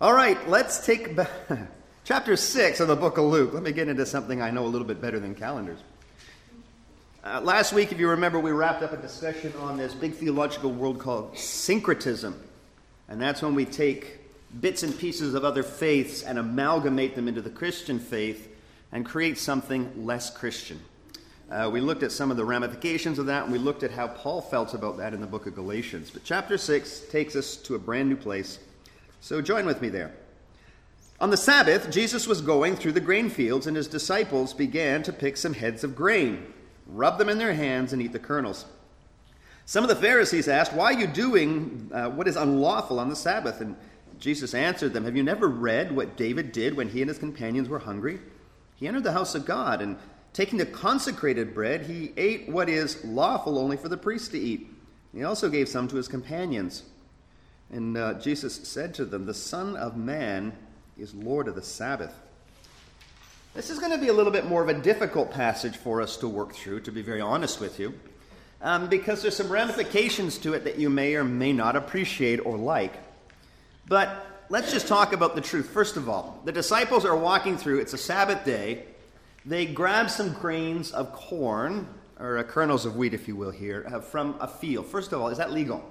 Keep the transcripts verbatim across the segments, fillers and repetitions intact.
All right, let's take ba- chapter six of the book of Luke. Let me get into something I know a little bit better than calendars. Uh, last week, if you remember, we wrapped up a discussion on this big theological world called syncretism. And that's when we take bits and pieces of other faiths and amalgamate them into the Christian faith and create something less Christian. Uh, we looked at some of the ramifications of that, and we looked at how Paul felt about that in the book of Galatians. But chapter six takes us to a brand new place. So join with me there. On the Sabbath, Jesus was going through the grain fields, and his disciples began to pick some heads of grain, rub them in their hands, and eat the kernels. Some of the Pharisees asked, "Why are you doing uh, what is unlawful on the Sabbath?" And Jesus answered them, "Have you never read what David did when he and his companions were hungry? He entered the house of God, and taking the consecrated bread, he ate what is lawful only for the priest to eat. He also gave some to his companions." And uh, Jesus said to them, "The Son of Man is Lord of the Sabbath." This is going to be a little bit more of a difficult passage for us to work through, to be very honest with you, um, because there's some ramifications to it that you may or may not appreciate or like. But let's just talk about the truth. First of all, the disciples are walking through. It's a Sabbath day. They grab some grains of corn, or uh, kernels of wheat, if you will, here, uh, from a field. First of all, is that legal?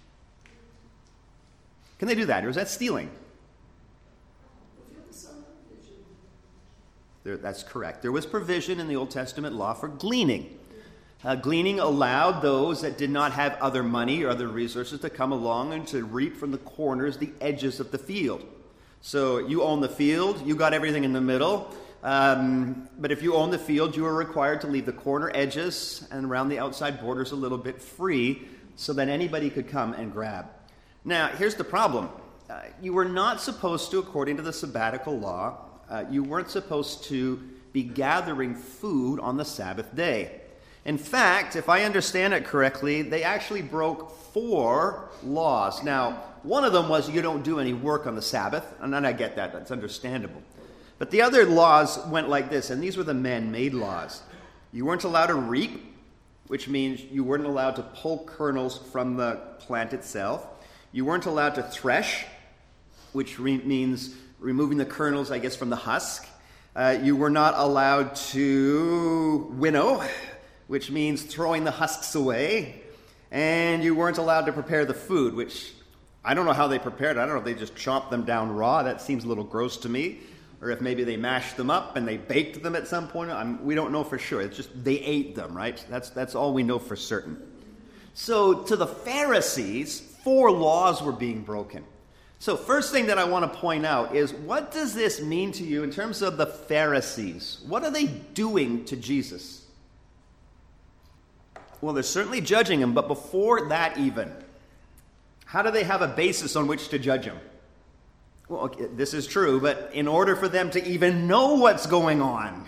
Can they do that, or is that stealing? There, that's correct. There was provision in the Old Testament law for gleaning. Uh, gleaning allowed those that did not have other money or other resources to come along and to reap from the corners, the edges of the field. So you own the field, you got everything in the middle. Um, but if you own the field, you were required to leave the corner edges and around the outside borders a little bit free so that anybody could come and grab. Now, here's the problem. Uh, you were not supposed to, according to the sabbatical law, uh, you weren't supposed to be gathering food on the Sabbath day. In fact, if I understand it correctly, they actually broke four laws. Now, one of them was you don't do any work on the Sabbath, and I get that, that's understandable. But the other laws went like this, and these were the man-made laws. You weren't allowed to reap, which means you weren't allowed to pull kernels from the plant itself. You weren't allowed to thresh, which re- means removing the kernels, I guess, from the husk. Uh, you were not allowed to winnow, which means throwing the husks away. And you weren't allowed to prepare the food, which I don't know how they prepared it. I don't know if they just chopped them down raw. That seems a little gross to me. Or if maybe they mashed them up and they baked them at some point. I'm, we don't know for sure. It's just they ate them, right? That's, that's all we know for certain. So to the Pharisees, four laws were being broken. So first thing that I want to point out is, what does this mean to you in terms of the Pharisees? What are they doing to Jesus? Well, they're certainly judging him, but before that even, how do they have a basis on which to judge him? Well, okay, this is true, but in order for them to even know what's going on,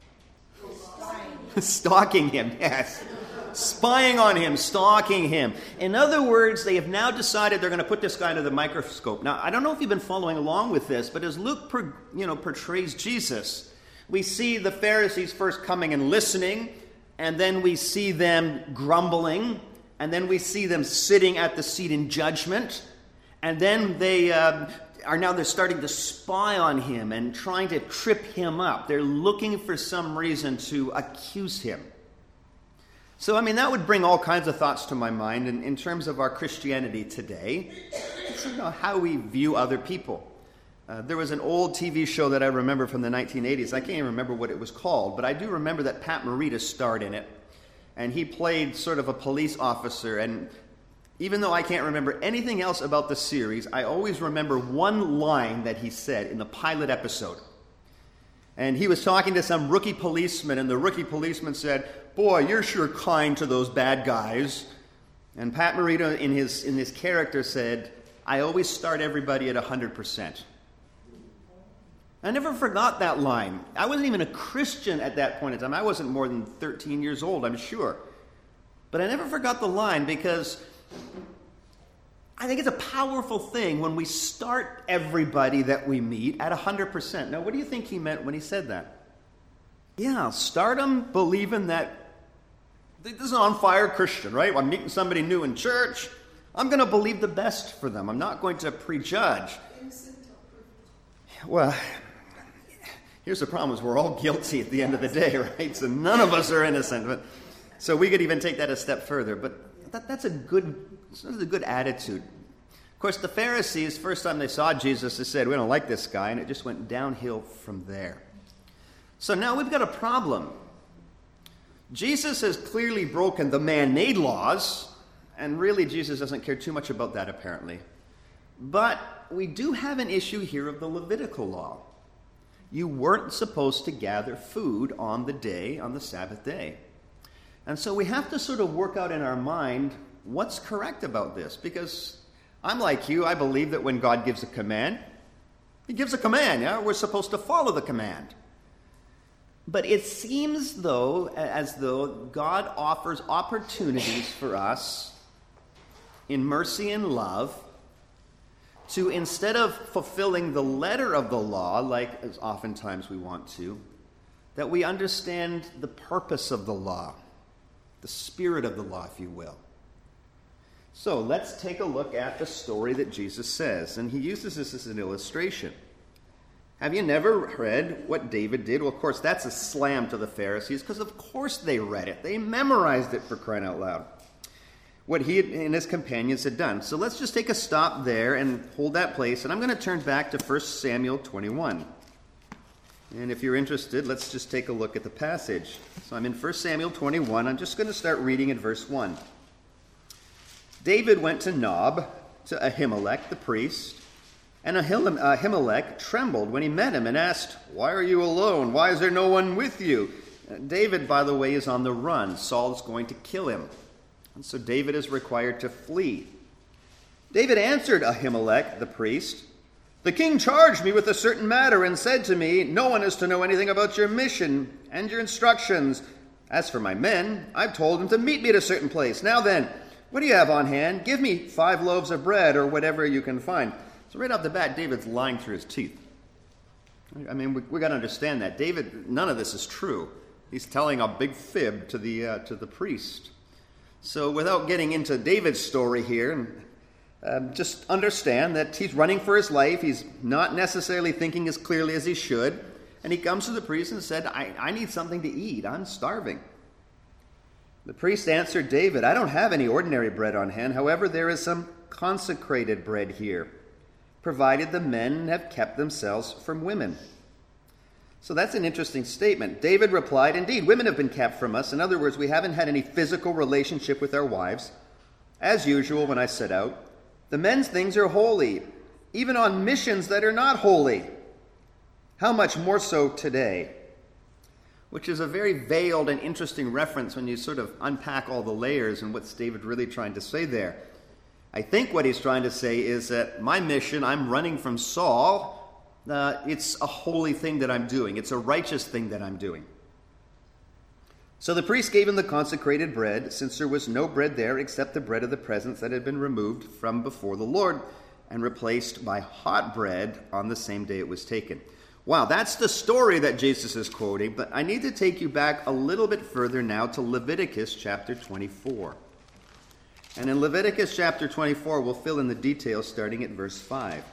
stalking him, yes. Spying on him, stalking him. In other words, they have now decided they're going to put this guy under the microscope. Now, I don't know if you've been following along with this, but as Luke per, you know, portrays Jesus, we see the Pharisees first coming and listening, and then we see them grumbling, and then we see them sitting at the seat in judgment, and then they uh, are now they're starting to spy on him and trying to trip him up. They're looking for some reason to accuse him. So, I mean, that would bring all kinds of thoughts to my mind in, in terms of our Christianity today. It's, you know, how we view other people. Uh, there was an old T V show that I remember from the nineteen eighties. I can't even remember what it was called, but I do remember that Pat Morita starred in it. And he played sort of a police officer. And even though I can't remember anything else about the series, I always remember one line that he said in the pilot episode. And he was talking to some rookie policeman, and the rookie policeman said, "Boy, you're sure kind to those bad guys." And Pat Morita, in his in his character, said, "I always start everybody at one hundred percent. I never forgot that line. I wasn't even a Christian at that point in time. I wasn't more than thirteen years old, I'm sure. But I never forgot the line because I think it's a powerful thing when we start everybody that we meet at one hundred percent. Now, what do you think he meant when he said that? Yeah, start them believing that this is an on-fire Christian, right? I'm meeting somebody new in church. I'm going to believe the best for them. I'm not going to prejudge. Well, here's the problem: is we're all guilty at the end of the day, right? So none of us are innocent. But so we could even take that a step further. But that, that's a good, that's a good attitude. Of course, the Pharisees, first time they saw Jesus, they said, "We don't like this guy," and it just went downhill from there. So now we've got a problem. Jesus has clearly broken the man-made laws, and really Jesus doesn't care too much about that apparently. But we do have an issue here of the Levitical law. You weren't supposed to gather food on the day, on the Sabbath day. And so we have to sort of work out in our mind what's correct about this. Because I'm like you, I believe that when God gives a command, he gives a command. Yeah? We're supposed to follow the command. But it seems, though, as though God offers opportunities for us in mercy and love to, instead of fulfilling the letter of the law, like as oftentimes we want to, that we understand the purpose of the law, the spirit of the law, if you will. So let's take a look at the story that Jesus says, and he uses this as an illustration. Have you never read what David did? Well, of course, that's a slam to the Pharisees, because of course they read it. They memorized it, for crying out loud. What he and his companions had done. So let's just take a stop there and hold that place. And I'm going to turn back to First Samuel twenty-one. And if you're interested, let's just take a look at the passage. So I'm in First Samuel twenty-one. I'm just going to start reading at verse one. David went to Nob, to Ahimelech the priest. And Ahimelech trembled when he met him and asked, "Why are you alone? Why is there no one with you?" David, by the way, is on the run. Saul is going to kill him. And so David is required to flee. David answered Ahimelech the priest, "The king charged me with a certain matter and said to me, 'No one is to know anything about your mission and your instructions. As for my men, I've told them to meet me at a certain place. Now then, what do you have on hand? Give me five loaves of bread or whatever you can find.'" So right off the bat, David's lying through his teeth. I mean, we, we got to understand that. David, none of this is true. He's telling a big fib to the uh, to the priest. So without getting into David's story here, um, just understand that he's running for his life. He's not necessarily thinking as clearly as he should. And he comes to the priest and said, I, I need something to eat. I'm starving. The priest answered David, "I don't have any ordinary bread on hand. However, there is some consecrated bread here, provided the men have kept themselves from women." So that's an interesting statement. David replied, "Indeed, women have been kept from us. In other words, we haven't had any physical relationship with our wives. As usual, when I set out, the men's things are holy, even on missions that are not holy. How much more so today?" Which is a very veiled and interesting reference when you sort of unpack all the layers and what's David really trying to say there. I think what he's trying to say is that my mission, I'm running from Saul, uh, it's a holy thing that I'm doing. It's a righteous thing that I'm doing. So the priest gave him the consecrated bread, since there was no bread there except the bread of the presence that had been removed from before the Lord and replaced by hot bread on the same day it was taken. Wow, that's the story that Jesus is quoting, but I need to take you back a little bit further now to Leviticus chapter twenty-four. And in Leviticus chapter twenty-four, we'll fill in the details starting at verse five.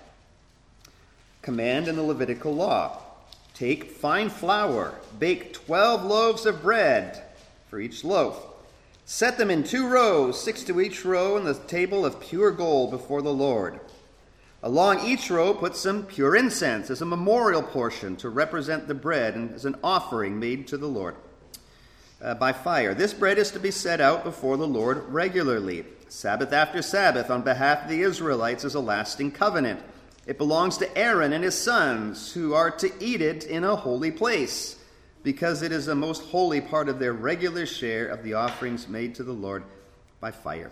Command in the Levitical law. Take fine flour, bake twelve loaves of bread for each loaf. Set them in two rows, six to each row, on the table of pure gold before the Lord. Along each row put some pure incense as a memorial portion to represent the bread and as an offering made to the Lord. Uh, by fire. This bread is to be set out before the Lord regularly, Sabbath after Sabbath, on behalf of the Israelites as a lasting covenant. It belongs to Aaron and his sons, who are to eat it in a holy place, because it is a most holy part of their regular share of the offerings made to the Lord by fire.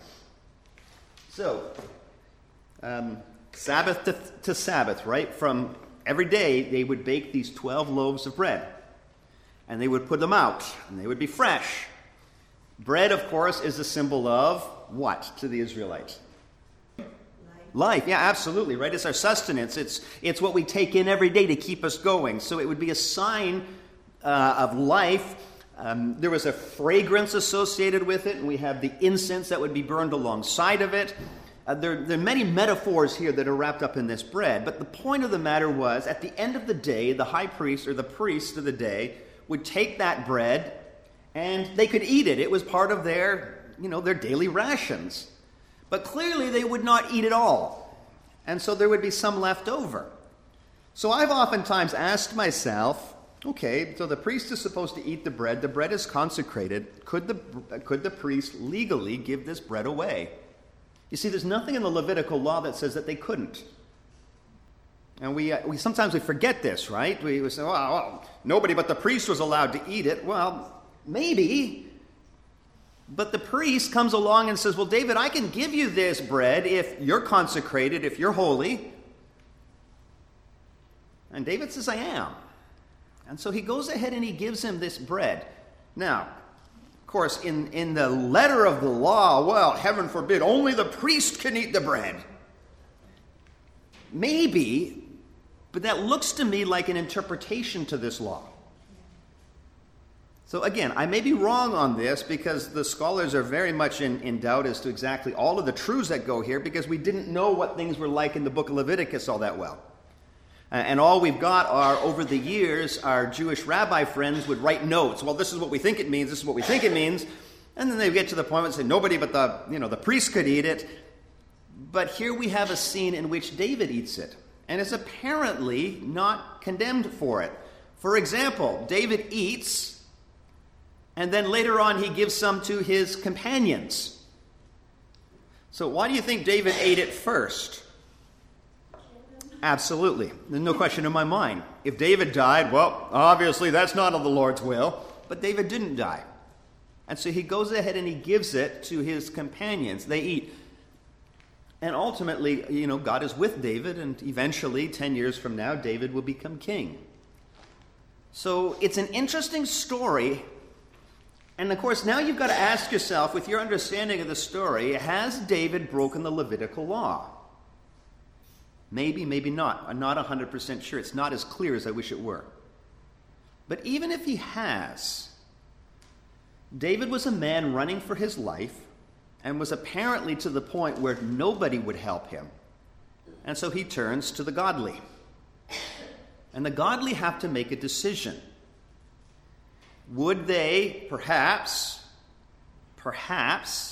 So, um, Sabbath to, to Sabbath, right? From every day, they would bake these twelve loaves of bread. And they would put them out, and they would be fresh. Bread, of course, is a symbol of what to the Israelites? Life. Life, yeah, absolutely, right? It's our sustenance. It's it's what we take in every day to keep us going. So it would be a sign uh, of life. Um, there was a fragrance associated with it, and we have the incense that would be burned alongside of it. Uh, there, there are many metaphors here that are wrapped up in this bread, but the point of the matter was, at the end of the day, the high priest or the priest of the day would take that bread and they could eat it. It was part of their, you know, their daily rations. But clearly they would not eat it all. And so there would be some left over. So I've oftentimes asked myself, okay, so the priest is supposed to eat the bread. The bread is consecrated. Could the, could the priest legally give this bread away? You see, there's nothing in the Levitical law that says that they couldn't. And we, uh, we sometimes we forget this, right? We, we say, well, well, nobody but the priest was allowed to eat it. Well, maybe. But the priest comes along and says, well, David, I can give you this bread if you're consecrated, if you're holy. And David says, I am. And so he goes ahead and he gives him this bread. Now, of course, in, in the letter of the law, well, heaven forbid, only the priest can eat the bread. Maybe, but that looks to me like an interpretation to this law. So again, I may be wrong on this because the scholars are very much in, in doubt as to exactly all of the truths that go here because we didn't know what things were like in the book of Leviticus all that well. And all we've got are, over the years, our Jewish rabbi friends would write notes. Well, this is what we think it means, this is what we think it means. And then they get to the point where they say, nobody but the, you know, the priest could eat it. But here we have a scene in which David eats it, and is apparently not condemned for it. For example, David eats, and then later on he gives some to his companions. So why do you think David ate it first? Absolutely. There's no question in my mind. If David died, well, obviously that's not of the Lord's will. But David didn't die. And so he goes ahead and he gives it to his companions. They eat. And ultimately, you know, God is with David, and eventually, ten years from now, David will become king. So it's an interesting story. And of course, now you've got to ask yourself, with your understanding of the story, has David broken the Levitical law? Maybe, maybe not. I'm not one hundred percent sure. It's not as clear as I wish it were. But even if he has, David was a man running for his life and was apparently to the point where nobody would help him. And so he turns to the godly. And the godly have to make a decision. Would they, perhaps, perhaps,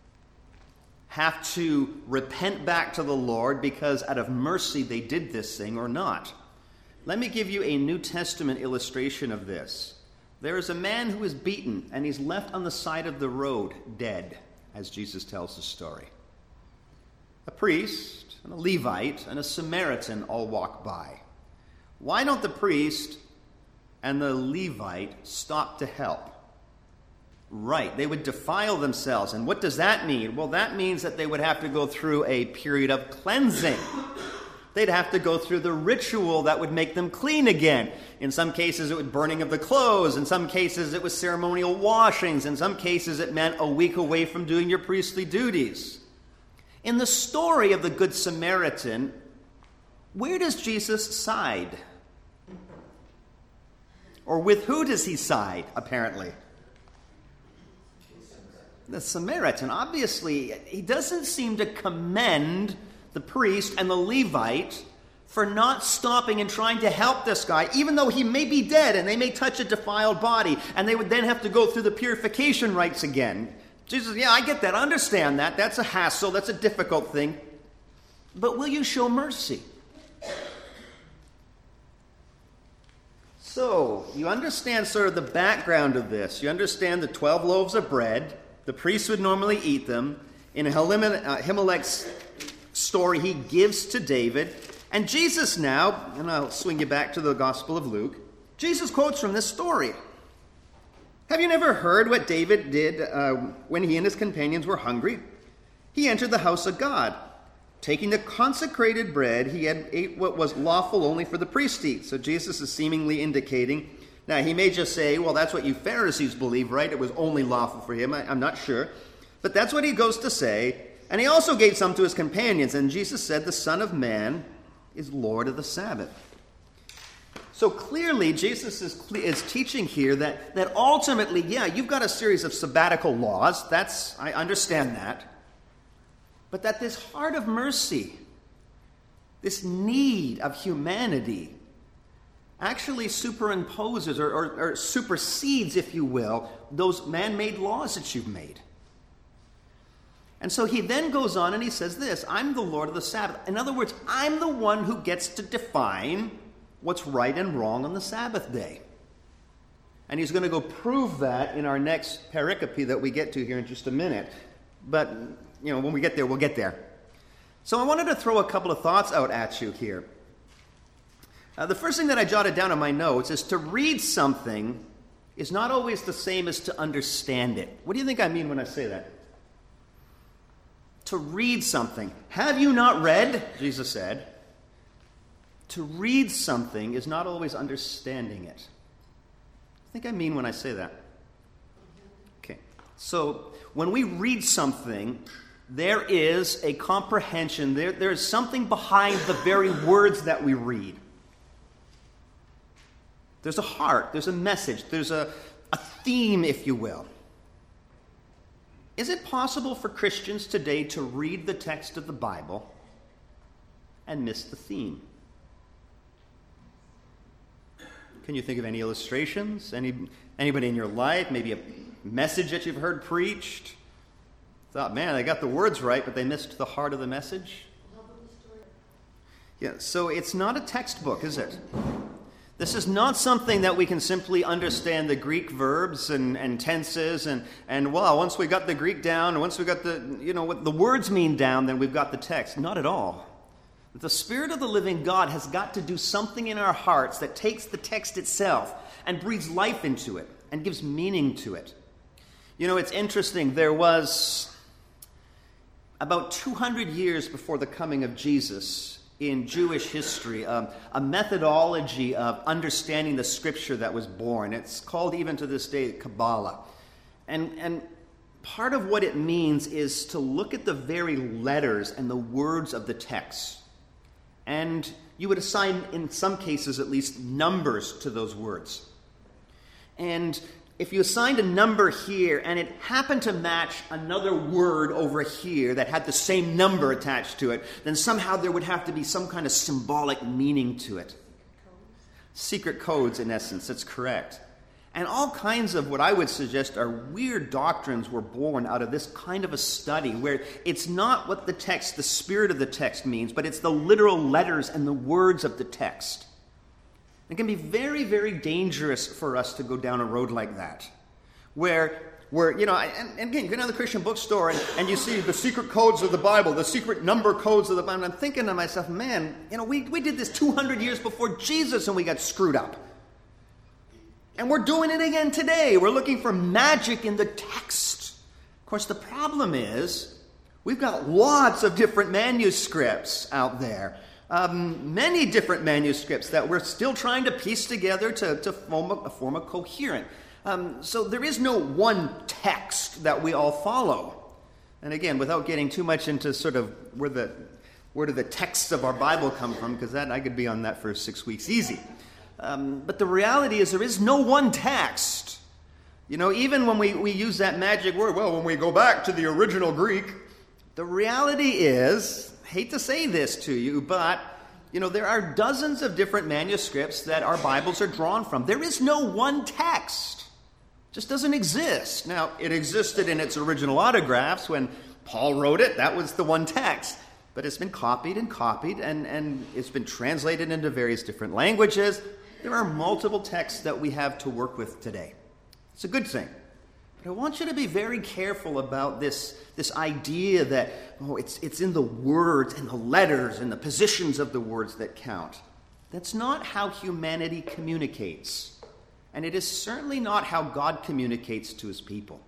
have to repent back to the Lord because out of mercy they did this thing or not? Let me give you a New Testament illustration of this. There is a man who is beaten and he's left on the side of the road dead, as Jesus tells the story. A priest, and a Levite, and a Samaritan all walk by. Why don't the priest and the Levite stop to help? Right, they would defile themselves. And what does that mean? Well, that means that they would have to go through a period of cleansing. They'd have to go through the ritual that would make them clean again. In some cases, it was burning of the clothes. In some cases, it was ceremonial washings. In some cases, it meant a week away from doing your priestly duties. In the story of the Good Samaritan, where does Jesus side? Or with who does he side, apparently? The Samaritan. Obviously, he doesn't seem to commend the priest and the Levite for not stopping and trying to help this guy, even though he may be dead and they may touch a defiled body, and they would then have to go through the purification rites again. Jesus, yeah, I get that. I understand that. That's a hassle. That's a difficult thing. But will you show mercy? So, you understand sort of the background of this. You understand the twelve loaves of bread. The priest would normally eat them. In Ahimelech's story, he gives to David. And Jesus now, and I'll swing you back to the Gospel of Luke, Jesus quotes from this story. Have you never heard what David did uh, when he and his companions were hungry? He entered the house of God. Taking the consecrated bread, he had ate what was lawful only for the priest to eat. So Jesus is seemingly indicating, now he may just say, well, that's what you Pharisees believe, right? It was only lawful for him. I, I'm not sure. But that's what he goes to say. And he also gave some to his companions. And Jesus said, the Son of Man is Lord of the Sabbath. So clearly, Jesus is, is teaching here that, that ultimately, yeah, you've got a series of sabbatical laws. That's, I understand that. but that this heart of mercy, this need of humanity, actually superimposes or, or, or supersedes, if you will, those man-made laws that you've made. And so he then goes on and he says this, I'm the Lord of the Sabbath. In other words, I'm the one who gets to define what's right and wrong on the Sabbath day. And he's going to go prove that in our next pericope that we get to here in just a minute. But, you know, when we get there, we'll get there. So I wanted to throw a couple of thoughts out at you here. Uh, the first thing that I jotted down in my notes is to read something is not always the same as to understand it. What do you think I mean when I say that? To read something. Have you not read? Jesus said. To read something is not always understanding it. I think I mean when I say that. Okay. So when we read something, there is a comprehension. There, there is something behind the very words that we read. There's a heart. There's a message. There's a, a theme, if you will. Is it possible for Christians today to read the text of the Bible and miss the theme? Can you think of any illustrations? Any anybody in your life? Maybe a message that you've heard preached? Thought, man, they got the words right, but they missed the heart of the message? Yeah, so it's not a textbook, is it? This is not something that we can simply understand the Greek verbs and, and tenses and, and, well, once we got the Greek down, once we got the, you know, what the words mean down, then we've got the text. Not at all. The Spirit of the living God has got to do something in our hearts that takes the text itself and breathes life into it and gives meaning to it. You know, it's interesting. There was about two hundred years before the coming of Jesus in Jewish history, um, a methodology of understanding the Scripture that was born. It's called, even to this day, Kabbalah. And, and part of what it means is to look at the very letters and the words of the text. And you would assign, in some cases at least, numbers to those words. And if you assigned a number here and it happened to match another word over here that had the same number attached to it, then somehow there would have to be some kind of symbolic meaning to it. Secret codes, in essence, that's correct. And all kinds of what I would suggest are weird doctrines were born out of this kind of a study where it's not what the text, the spirit of the text means, but it's the literal letters and the words of the text. It can be very, very dangerous for us to go down a road like that, where, where you know, and, and again, you go down to the Christian bookstore and, and you see the secret codes of the Bible, the secret number codes of the Bible, and I'm thinking to myself, man, you know, we, we did this two hundred years before Jesus and we got screwed up. And we're doing it again today. We're looking for magic in the text. Of course, the problem is we've got lots of different manuscripts out there. Um, many different manuscripts that we're still trying to piece together to, to form, a, form a coherent. Um, so there is no one text that we all follow. And again, without getting too much into sort of where the where do the texts of our Bible come from, because that I could be on that for six weeks easy. Um, but the reality is there is no one text. You know, even when we, we use that magic word, well, when we go back to the original Greek, the reality is, I hate to say this to you, but, you know, there are dozens of different manuscripts that our Bibles are drawn from. There is no one text. It just doesn't exist. Now, it existed in its original autographs when Paul wrote it. That was the one text. But it's been copied and copied, and, and it's been translated into various different languages. There are multiple texts that we have to work with today. It's a good thing. But I want you to be very careful about this, this idea that, oh, it's, it's in the words and the letters and the positions of the words that count. That's not how humanity communicates. And it is certainly not how God communicates to his people.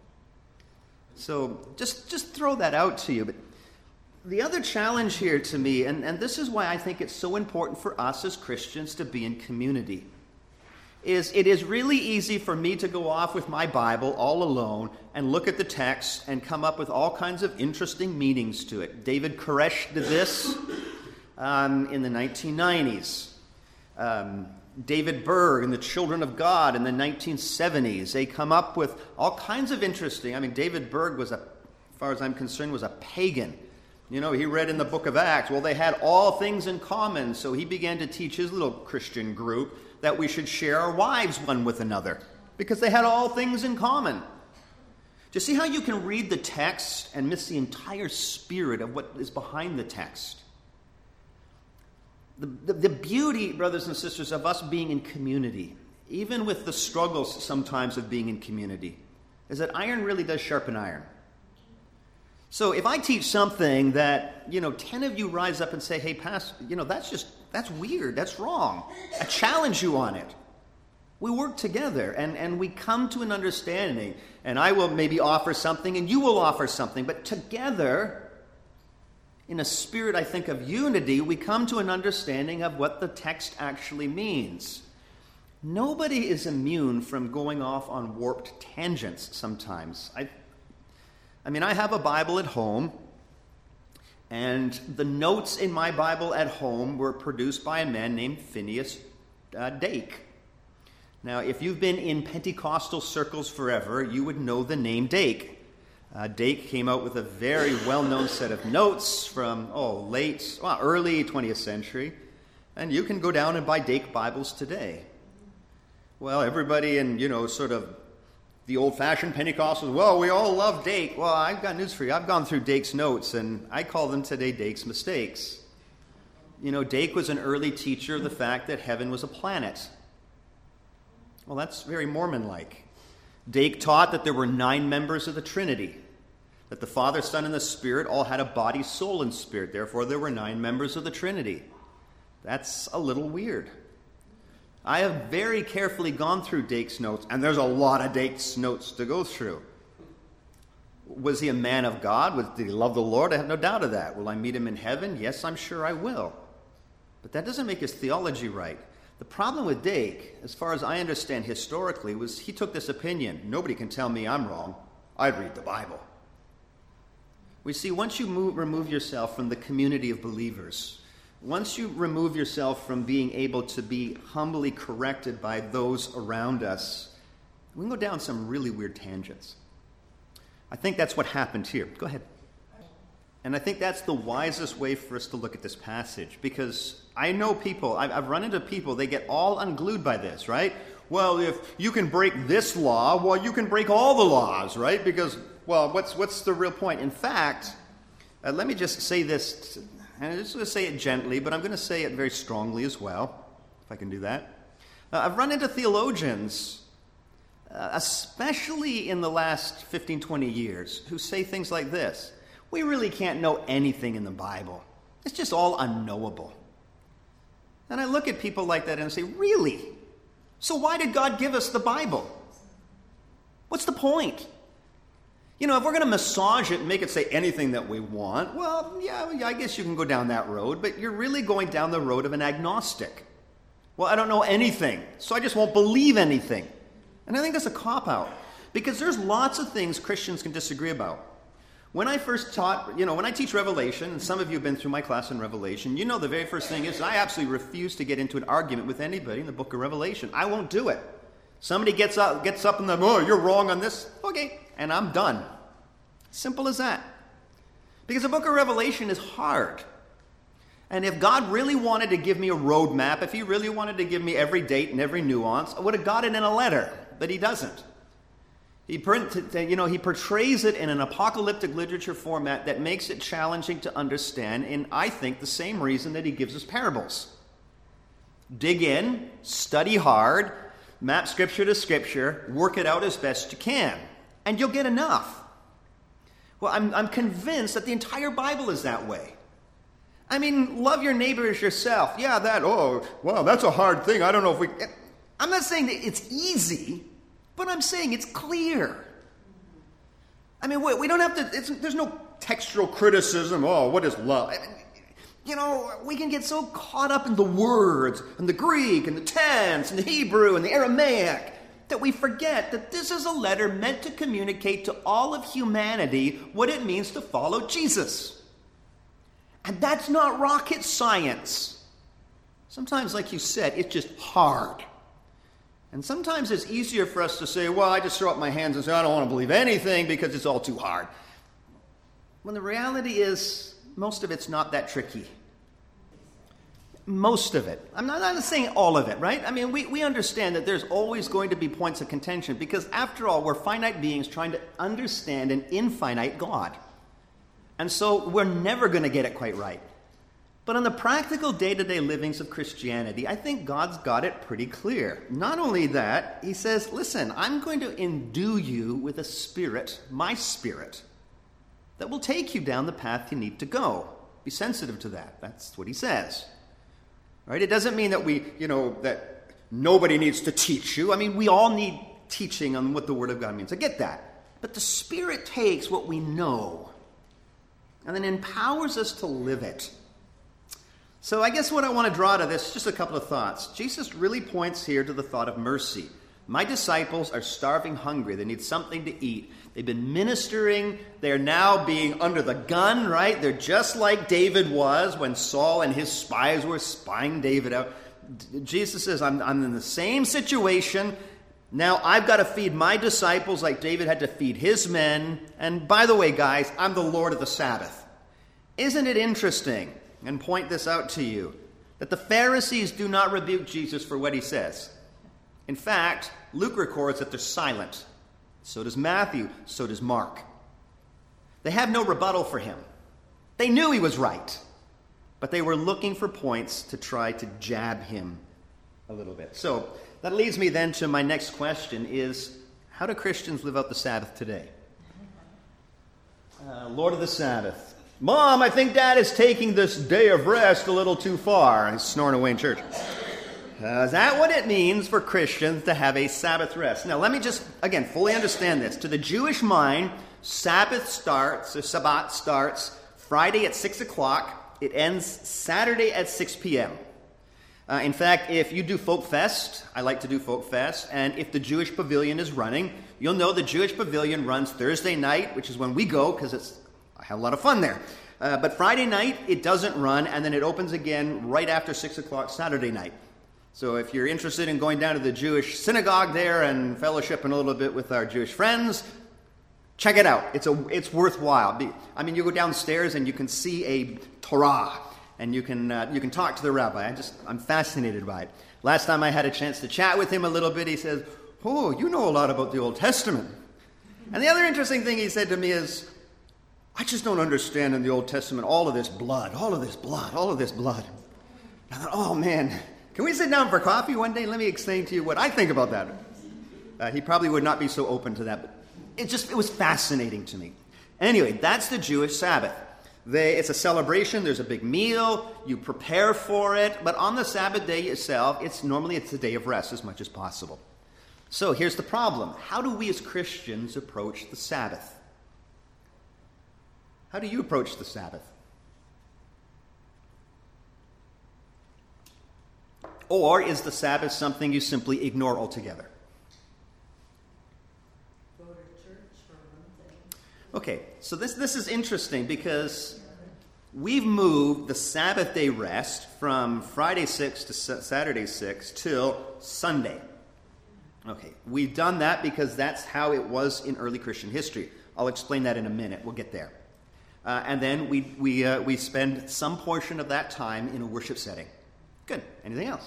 So just, just throw that out to you. But the other challenge here to me, and, and this is why I think it's so important for us as Christians to be in community, is it is really easy for me to go off with my Bible all alone and look at the text and come up with all kinds of interesting meanings to it. David Koresh did this um, in the nineteen nineties. Um, David Berg and the Children of God in the nineteen seventies. They come up with all kinds of interesting, I mean, David Berg was, a, as far as I'm concerned, was a pagan. You know, he read in the book of Acts, well, they had all things in common, so he began to teach his little Christian group that we should share our wives one with another, because they had all things in common. Do you see how you can read the text and miss the entire spirit of what is behind the text? The, the, the beauty, brothers and sisters, of us being in community, even with the struggles sometimes of being in community, is that iron really does sharpen iron. So if I teach something that, you know, ten of you rise up and say, hey, Pastor, you know, that's just, that's weird, that's wrong. I challenge you on it. We work together and, and we come to an understanding. And I will maybe offer something and you will offer something. But together, in a spirit, I think, of unity, we come to an understanding of what the text actually means. Nobody is immune from going off on warped tangents sometimes. I I mean, I have a Bible at home, and the notes in my Bible at home were produced by a man named Phineas uh, Dake. Now, if you've been in Pentecostal circles forever, you would know the name Dake. Uh, Dake came out with a very well-known set of notes from, oh, late, well, early twentieth century, and you can go down and buy Dake Bibles today. Well, everybody in, you know, sort of the old-fashioned Pentecostals, well, we all love Dake. Well, I've got news for you. I've gone through Dake's notes, and I call them today Dake's mistakes. You know, Dake was an early teacher of the fact that heaven was a planet. Well, that's very Mormon-like. Dake taught that there were nine members of the Trinity, that the Father, Son, and the Spirit all had a body, soul, and spirit. Therefore, there were nine members of the Trinity. That's a little weird. I have very carefully gone through Dake's notes, and there's a lot of Dake's notes to go through. Was he a man of God? Was, did he love the Lord? I have no doubt of that. Will I meet him in heaven? Yes, I'm sure I will. But that doesn't make his theology right. The problem with Dake, as far as I understand historically, was he took this opinion. Nobody can tell me I'm wrong. I read the Bible. We see, once you move, remove yourself from the community of believers, once you remove yourself from being able to be humbly corrected by those around us, we can go down some really weird tangents. I think that's what happened here. Go ahead. And I think that's the wisest way for us to look at this passage, because I know people, I've, I've run into people, they get all unglued by this, right? Well, if you can break this law, well, you can break all the laws, right? Because, well, what's what's the real point? In fact, uh, let me just say this. And I'm just going to say it gently, but I'm going to say it very strongly as well, if I can do that. Uh, I've run into theologians, uh, especially in the last fifteen, twenty years, who say things like this. We really can't know anything in the Bible. It's just all unknowable. And I look at people like that and say, really? So why did God give us the Bible? What's the point? You know, if we're going to massage it and make it say anything that we want, well, yeah, yeah, I guess you can go down that road, but you're really going down the road of an agnostic. Well, I don't know anything, so I just won't believe anything. And I think that's a cop-out, because there's lots of things Christians can disagree about. When I first taught, you know, when I teach Revelation, and some of you have been through my class in Revelation, you know the very first thing is I absolutely refuse to get into an argument with anybody in the book of Revelation. I won't do it. Somebody gets up, gets up in the, oh, you're wrong on this. Okay, and I'm done. Simple as that. Because the book of Revelation is hard. And if God really wanted to give me a roadmap, if he really wanted to give me every date and every nuance, I would have got it in a letter, but he doesn't. He, you know, he portrays it in an apocalyptic literature format that makes it challenging to understand, and I think the same reason that he gives us parables. Dig in, study hard, map scripture to scripture, work it out as best you can, and you'll get enough. Well, I'm, I'm convinced that the entire Bible is that way. I mean, love your neighbor as yourself. Yeah, that, oh, well, that's a hard thing. I don't know if we... I'm not saying that it's easy, but I'm saying it's clear. I mean, we, we don't have to... It's, there's no textual criticism. Oh, what is love? I mean, you know, we can get so caught up in the words, and the Greek, and the tense, and the Hebrew, and the Aramaic, that we forget that this is a letter meant to communicate to all of humanity what it means to follow Jesus. And that's not rocket science. Sometimes, like you said, it's just hard. And sometimes it's easier for us to say, well, I just throw up my hands and say, I don't want to believe anything because it's all too hard. When the reality is, most of it's not that tricky. Most of it. I'm not, I'm not saying all of it, right? I mean, we, we understand that there's always going to be points of contention because, after all, we're finite beings trying to understand an infinite God. And so we're never going to get it quite right. But on the practical day-to-day livings of Christianity, I think God's got it pretty clear. Not only that, he says, listen, I'm going to endue you with a spirit, my spirit, that will take you down the path you need to go. Be sensitive to that. That's what he says. Right? It doesn't mean that we, you know, that nobody needs to teach you. I mean, we all need teaching on what the Word of God means. I get that. But the Spirit takes what we know and then empowers us to live it. So I guess what I want to draw to this, just a couple of thoughts. Jesus really points here to the thought of mercy. My disciples are starving hungry. They need something to eat. They've been ministering. They're now being under the gun, right? They're just like David was when Saul and his spies were spying David out. Jesus says, I'm, I'm in the same situation. Now I've got to feed my disciples like David had to feed his men. And by the way, guys, I'm the Lord of the Sabbath. Isn't it interesting, and point this out to you, that the Pharisees do not rebuke Jesus for what he says? In fact, Luke records that they're silent. So does Matthew. So does Mark. They have no rebuttal for him. They knew he was right, but they were looking for points to try to jab him a little bit. So that leads me then to my next question is, how do Christians live out the Sabbath today? Uh, Lord of the Sabbath. Mom, I think Dad is taking this day of rest a little too far. He's snoring away in church. Uh, is that what it means for Christians to have a Sabbath rest? Now, let me just, again, fully understand this. To the Jewish mind, Sabbath starts, or Sabbath starts Friday at six o'clock. It ends Saturday at six p.m. Uh, in fact, if you do Folk Fest, I like to do Folk Fest, and if the Jewish Pavilion is running, you'll know the Jewish Pavilion runs Thursday night, which is when we go, because it's I have a lot of fun there. Uh, but Friday night, it doesn't run, and then it opens again right after six o'clock Saturday night. So if you're interested in going down to the Jewish synagogue there and fellowshipping a little bit with our Jewish friends, check it out. It's a it's worthwhile. I mean, you go downstairs and you can see a Torah, and you can uh, you can talk to the rabbi. I just I'm fascinated by it. Last time I had a chance to chat with him a little bit, he says, "Oh, you know a lot about the Old Testament." And the other interesting thing he said to me is, "I just don't understand in the Old Testament all of this blood, all of this blood, all of this blood." And I thought, "Oh man." Can we sit down for coffee one day? Let me explain to you what I think about that. Uh, he probably would not be so open to that, but it just it was fascinating to me. Anyway, that's the Jewish Sabbath. They, it's a celebration. There's a big meal. You prepare for it. But on the Sabbath day itself, it's normally it's a day of rest as much as possible. So here's the problem. How do we as Christians approach the Sabbath? How do you approach the Sabbath? Or is the Sabbath something you simply ignore altogether? Go to church for one thing. Okay, so this, this is interesting because we've moved the Sabbath day rest from Friday six to Saturday six till Sunday. Okay, we've done that because that's how it was in early Christian history. I'll explain that in a minute. We'll get there. Uh, and then we, we, uh, we spend some portion of that time in a worship setting. Good. Anything else?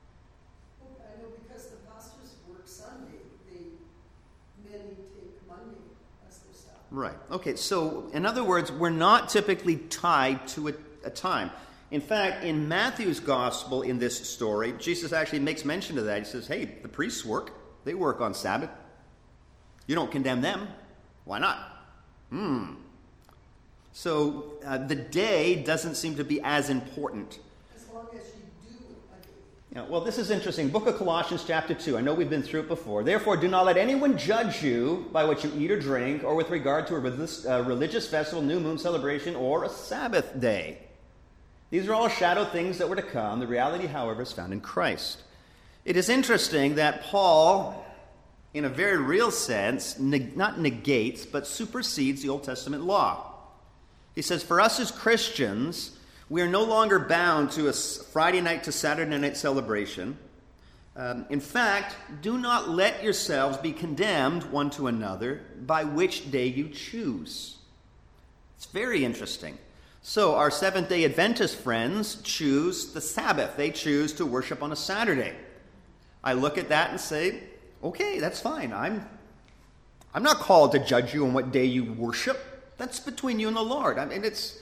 Right. Okay, so in other words, we're not typically tied to a, a time. In fact, in Matthew's gospel in this story, Jesus actually makes mention of that. He says, hey, the priests work. They work on Sabbath. You don't condemn them. Why not? Hmm. So uh, the day doesn't seem to be as important. As long as you do a day. Yeah, well, this is interesting. Book of Colossians chapter two. I know we've been through it before. Therefore, do not let anyone judge you by what you eat or drink, or with regard to a religious, uh, religious festival, new moon celebration, or a Sabbath day. These are all shadow things that were to come. The reality, however, is found in Christ. It is interesting that Paul, in a very real sense, neg- not negates, but supersedes the Old Testament law. He says, for us as Christians, we are no longer bound to a Friday night to Saturday night celebration. Um, in fact, do not let yourselves be condemned one to another by which day you choose. It's very interesting. So our Seventh-day Adventist friends choose the Sabbath. They choose to worship on a Saturday. I look at that and say, okay, that's fine. I'm, I'm not called to judge you on what day you worship. That's between you and the Lord. I mean, it's,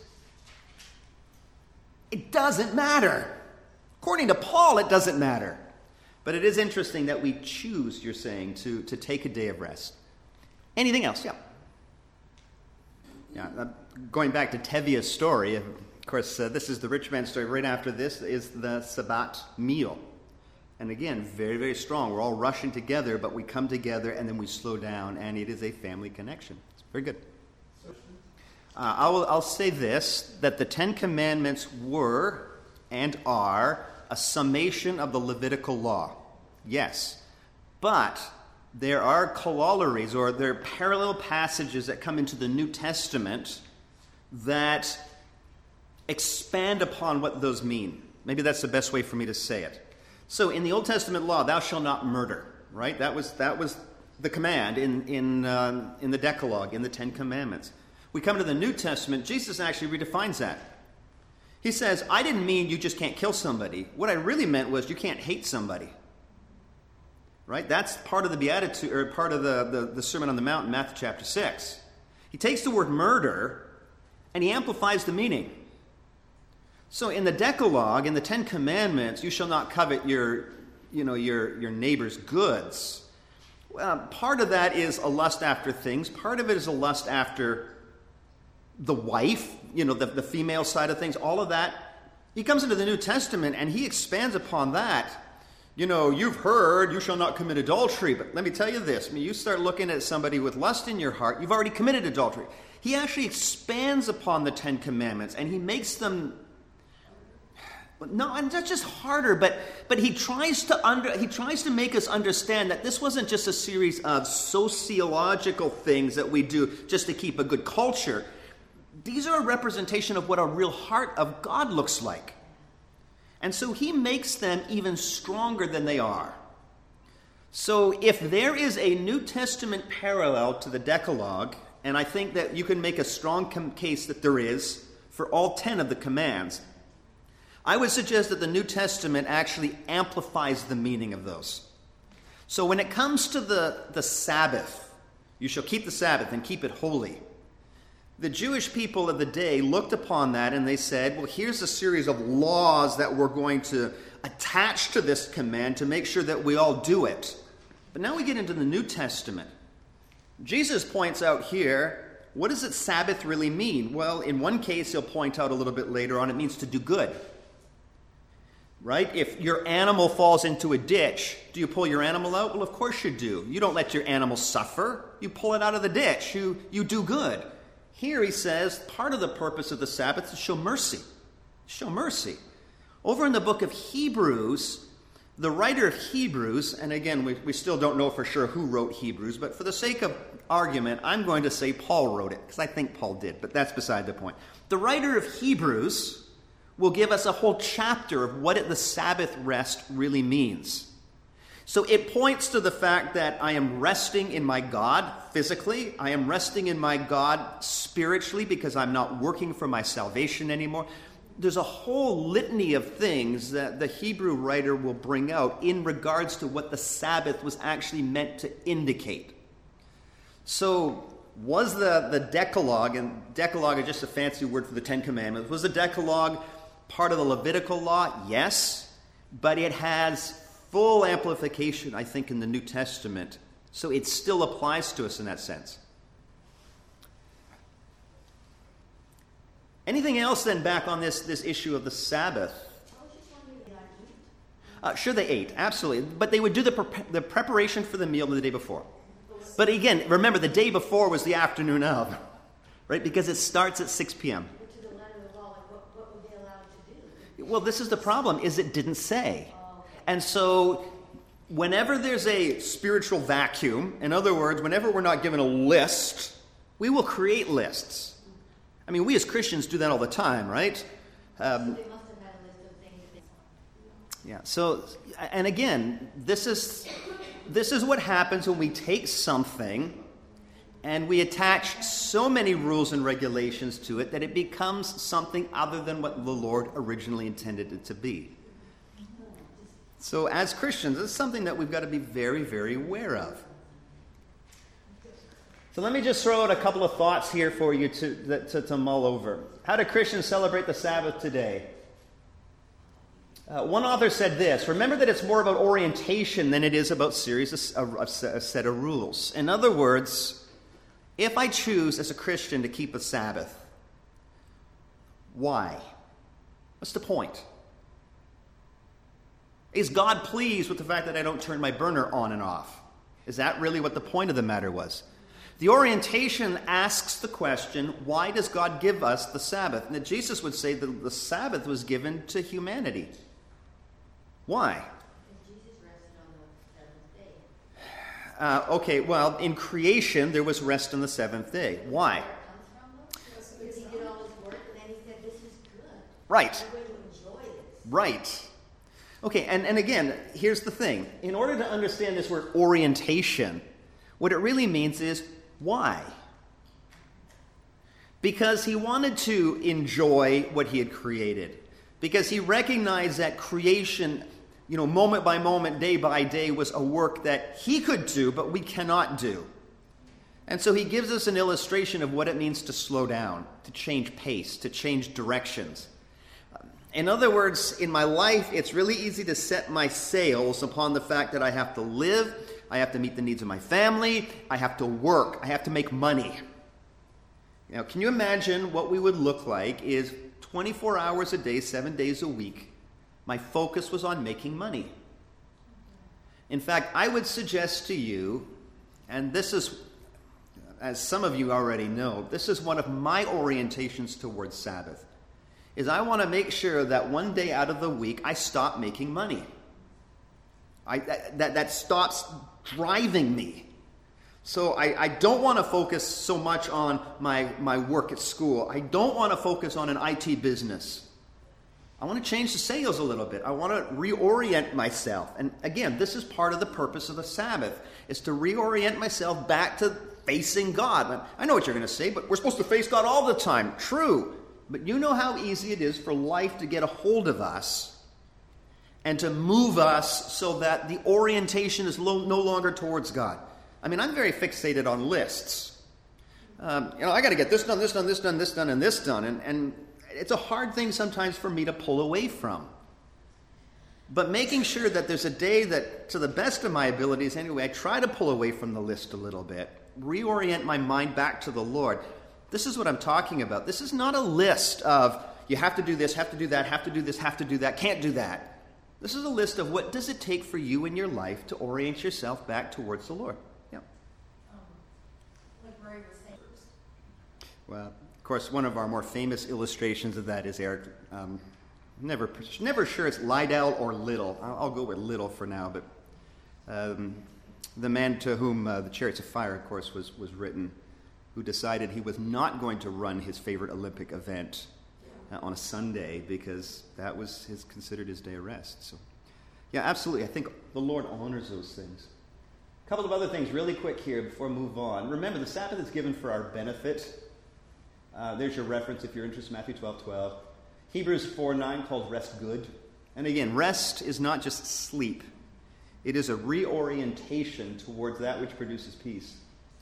it doesn't matter. According to Paul, it doesn't matter. But it is interesting that we choose, you're saying, to, to take a day of rest. Anything else? Yeah. Yeah. Uh, going back to Tevia's story, of course, uh, this is the rich man's story. Right after this is the Sabbat meal. And again, very, very strong. We're all rushing together, but we come together and then we slow down, and it is a family connection. It's very good. Uh, I will, I'll say this, that the Ten Commandments were and are a summation of the Levitical law. Yes. But there are corollaries, or there are parallel passages that come into the New Testament that expand upon what those mean. Maybe that's the best way for me to say it. So in the Old Testament law, thou shalt not murder, right? That was that was the command in in um, in the Decalogue, in the Ten Commandments. We come to the New Testament, Jesus actually redefines that. He says, I didn't mean you just can't kill somebody. What I really meant was you can't hate somebody. Right? That's part of the Beatitude, or part of the, the, the Sermon on the Mount in Matthew chapter six. He takes the word murder and he amplifies the meaning. So in the Decalogue, in the Ten Commandments, you shall not covet your, you know, your, your neighbor's goods. Well, part of that is a lust after things. Part of it is a lust after the wife, you know, the, the female side of things, all of that. He comes into the New Testament and he expands upon that. You know, you've heard, you shall not commit adultery. But let me tell you this. When you start looking at somebody with lust in your heart, you've already committed adultery. He actually expands upon the Ten Commandments, and he makes them, no, and not just harder, but but he tries to under he tries to make us understand that this wasn't just a series of sociological things that we do just to keep a good culture. These are a representation of what a real heart of God looks like. And so he makes them even stronger than they are. So if there is a New Testament parallel to the Decalogue, and I think that you can make a strong com- case that there is for all ten of the commands, I would suggest that the New Testament actually amplifies the meaning of those. So when it comes to the, the Sabbath, you shall keep the Sabbath and keep it holy. The Jewish people of the day looked upon that and they said, well, here's a series of laws that we're going to attach to this command to make sure that we all do it. But now we get into the New Testament. Jesus points out here, what does it Sabbath really mean? Well, in one case, he'll point out a little bit later on, it means to do good. Right? If your animal falls into a ditch, do you pull your animal out? Well, of course you do. You don't let your animal suffer. You pull it out of the ditch. You, you do good. Here he says part of the purpose of the Sabbath is to show mercy. Show mercy. Over in the book of Hebrews, the writer of Hebrews, and again, we, we still don't know for sure who wrote Hebrews, but for the sake of argument, I'm going to say Paul wrote it, because I think Paul did, but that's beside the point. The writer of Hebrews will give us a whole chapter of what it, the Sabbath rest really means. So it points to the fact that I am resting in my God physically. I am resting in my God spiritually because I'm not working for my salvation anymore. There's a whole litany of things that the Hebrew writer will bring out in regards to what the Sabbath was actually meant to indicate. So was the, the Decalogue, and Decalogue is just a fancy word for the Ten Commandments, was the Decalogue part of the Levitical law? Yes, but it has full amplification, I think, in the New Testament. So it still applies to us in that sense. Anything else then back on this, this issue of the Sabbath? Uh, sure, they ate, absolutely. But they would do the, pre- the preparation for the meal the day before. But again, remember, the day before was the afternoon of, right? Because it starts at six p.m. Well, this is the problem, is it didn't say. And so whenever there's a spiritual vacuum, in other words, whenever we're not given a list, we will create lists. I mean, we as Christians do that all the time, right? Um, yeah, so, and again, this is this is what happens when we take something And we attach so many rules and regulations to it that it becomes something other than what the Lord originally intended it to be. So as Christians, it's something that we've got to be very, very aware of. So let me just throw out a couple of thoughts here for you to, to, to mull over. How do Christians celebrate the Sabbath today? Uh, one author said this: remember that it's more about orientation than it is about series of, a, a set of rules. In other words, if I choose as a Christian to keep a Sabbath, why? What's the point? Is God pleased with the fact that I don't turn my burner on and off? Is that really what the point of the matter was? The orientation asks the question, why does God give us the Sabbath? And Jesus would say that the Sabbath was given to humanity. Why? Because Jesus rested on the seventh day. Uh, okay, well, in creation, there was rest on the seventh day. Why? Because he did all his work, and then he said, this is good. Right. I'm going to enjoy this. Right. Okay, and, and again, here's the thing. In order to understand this word orientation, what it really means is, why? Because he wanted to enjoy what he had created. Because he recognized that creation, you know, moment by moment, day by day, was a work that he could do, but we cannot do. And so he gives us an illustration of what it means to slow down, to change pace, to change directions. In other words, in my life, it's really easy to set my sails upon the fact that I have to live, I have to meet the needs of my family, I have to work, I have to make money. Now, can you imagine what we would look like is twenty-four hours a day, seven days a week, my focus was on making money? In fact, I would suggest to you, and this is, as some of you already know, this is one of my orientations towards Sabbath, is I want to make sure that one day out of the week I stop making money. I, that, that, that stops driving me. So I, I don't want to focus so much on my, my work at school. I don't want to focus on an I T business. I want to change the sails a little bit. I want to reorient myself. And again, this is part of the purpose of the Sabbath, is to reorient myself back to facing God. I know what you're going to say, but we're supposed to face God all the time. True. But you know how easy it is for life to get a hold of us and to move us so that the orientation is lo- no longer towards God. I mean, I'm very fixated on lists. Um, you know, I got to get this done, this done, this done, this done, and this done. And, and it's a hard thing sometimes for me to pull away from. But making sure that there's a day that, to the best of my abilities anyway, I try to pull away from the list a little bit, reorient my mind back to the Lord. This is what I'm talking about. This is not a list of, you have to do this, have to do that, have to do this, have to do that, can't do that. This is a list of what does it take for you in your life to orient yourself back towards the Lord. Yeah. Um, like Ray was saying. Well, of course, one of our more famous illustrations of that is Eric. Um, never, never sure it's Liddell or Little. I'll, I'll go with Little for now. But um, the man to whom uh, the Chariots of Fire, of course, was was written, who decided he was not going to run his favorite Olympic event uh, on a Sunday because that was his considered his day of rest. So, yeah, absolutely. I think the Lord honors those things. A couple of other things really quick here before I move on. Remember, the Sabbath is given for our benefit. Uh, there's your reference if you're interested, Matthew twelve twelve. Hebrews four nine calls rest good. And again, rest is not just sleep. It is a reorientation towards that which produces peace.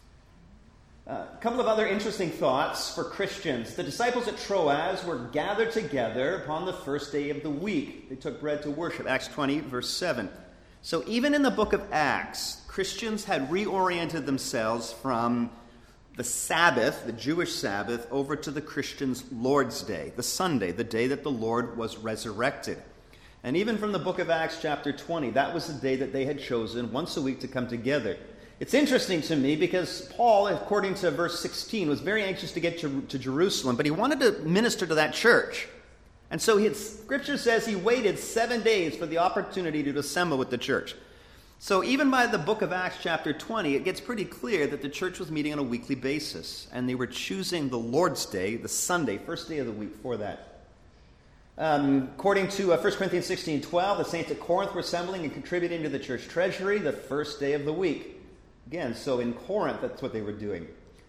Uh, a couple of other interesting thoughts for Christians. The disciples at Troas were gathered together upon the first day of the week. They took bread to worship, Acts twenty, verse seven. So even in the book of Acts, Christians had reoriented themselves from the Sabbath, the Jewish Sabbath, over to the Christians' Lord's Day, the Sunday, the day that the Lord was resurrected. And even from the book of Acts chapter twenty, that was the day that they had chosen once a week to come together. It's interesting to me because Paul, according to verse sixteen, was very anxious to get to, to Jerusalem, but he wanted to minister to that church. And so he had, Scripture says he waited seven days for the opportunity to assemble with the church. So even by the book of Acts chapter twenty, it gets pretty clear that the church was meeting on a weekly basis, and they were choosing the Lord's Day, the Sunday, first day of the week, for that. Um, according to uh, First Corinthians sixteen twelve, the saints at Corinth were assembling and contributing to the church treasury the first day of the week. Again, so in Corinth, that's what they were doing.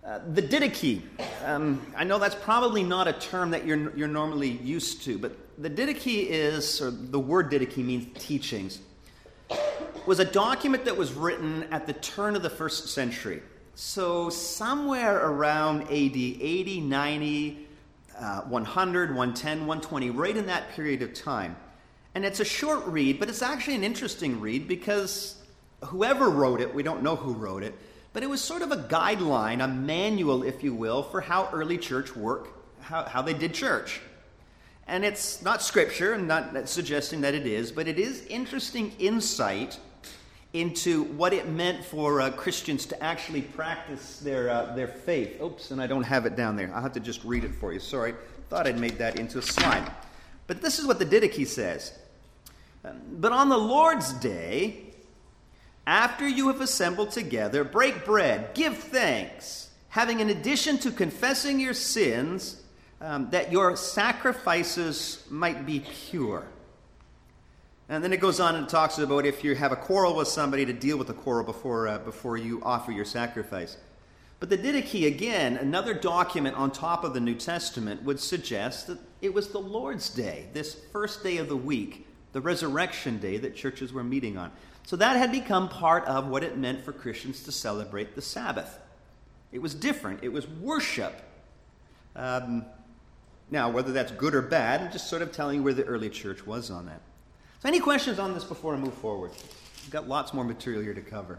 Uh, the Didache. Um, I know that's probably not a term that you're, you're normally used to, but the Didache is, or the word Didache means teachings, was a document that was written at the turn of the first century. So somewhere around A D eighty, ninety, uh, one hundred, one ten, one twenty, right in that period of time. And it's a short read, but it's actually an interesting read because whoever wrote it, we don't know who wrote it, but it was sort of a guideline, a manual, if you will, for how early church worked, how, how they did church. And it's not scripture, I'm not suggesting that it is, but it is interesting insight into what it meant for uh, Christians to actually practice their uh, their faith. Oops, and I don't have it down there. I'll have to just read it for you. Sorry, thought I'd made that into a slide. But this is what the Didache says. Um, but on the Lord's day, after you have assembled together, break bread, give thanks, having in addition to confessing your sins, um, that your sacrifices might be pure. And then it goes on and talks about if you have a quarrel with somebody, to deal with the quarrel before, uh, before you offer your sacrifice. But the Didache, again, another document on top of the New Testament, would suggest that it was the Lord's Day, this first day of the week, the resurrection day that churches were meeting on. So that had become part of what it meant for Christians to celebrate the Sabbath. It was different. It was worship. Um, now, whether that's good or bad, I'm just sort of telling you where the early church was on that. So any questions on this before I move forward? We've got lots more material here to cover.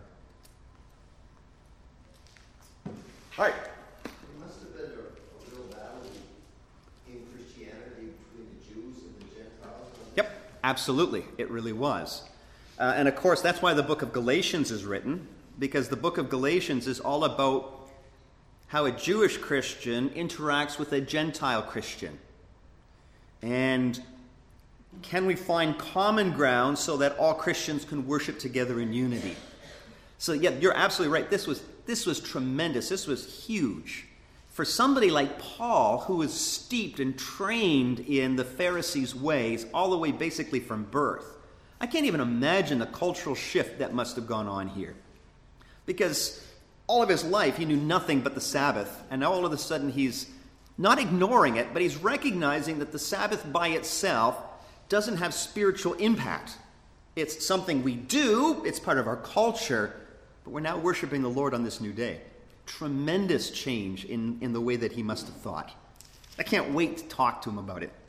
All right. There must have been a, a real battle in Christianity between the Jews and the Gentiles. Yep, absolutely. It really was. Uh, and of course, that's why the book of Galatians is written, because the book of Galatians is all about how a Jewish Christian interacts with a Gentile Christian. And can we find common ground so that all Christians can worship together in unity? So yeah, you're absolutely right. This was this was tremendous. This was huge. For somebody like Paul, who was steeped and trained in the Pharisees' ways, all the way basically from birth, I can't even imagine the cultural shift that must have gone on here. Because all of his life he knew nothing but the Sabbath, and now all of a sudden he's not ignoring it, but he's recognizing that the Sabbath by itself doesn't have spiritual impact. It's something we do, it's part of our culture, but we're now worshiping the Lord on this new day. Tremendous change in, in the way that he must have thought. I can't wait to talk to him about it.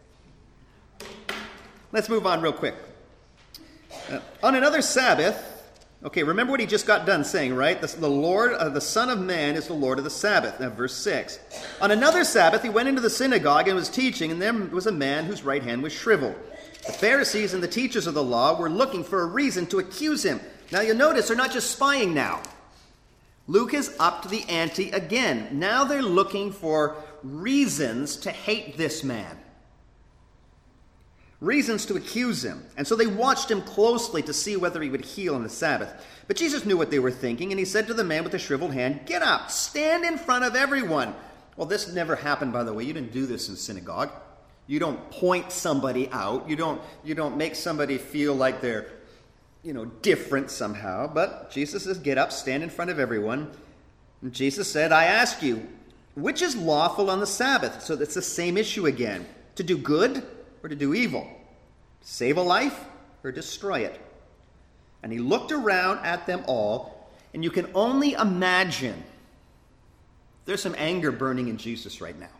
Let's move on real quick. Uh, on another Sabbath, okay, remember what he just got done saying, right? The, the Lord, uh, the Son of Man is the Lord of the Sabbath. Now, verse six. On another Sabbath, he went into the synagogue and was teaching, and there was a man whose right hand was shriveled. The Pharisees and the teachers of the law were looking for a reason to accuse him. Now, you'll notice they're not just spying now. Luke is up to the ante again. Now they're looking for reasons to hate this man. Reasons to accuse him. And so they watched him closely to see whether he would heal on the Sabbath. But Jesus knew what they were thinking, and he said to the man with the shriveled hand, "Get up, stand in front of everyone." Well, this never happened, by the way. You didn't do this in synagogue. You don't point somebody out. You don't, you don't make somebody feel like they're, you know, different somehow. But Jesus says, "Get up, stand in front of everyone." And Jesus said, "I ask you, which is lawful on the Sabbath?" So that's the same issue again. To do good or to do evil? Save a life or destroy it? And he looked around at them all, and you can only imagine there's some anger burning in Jesus right now.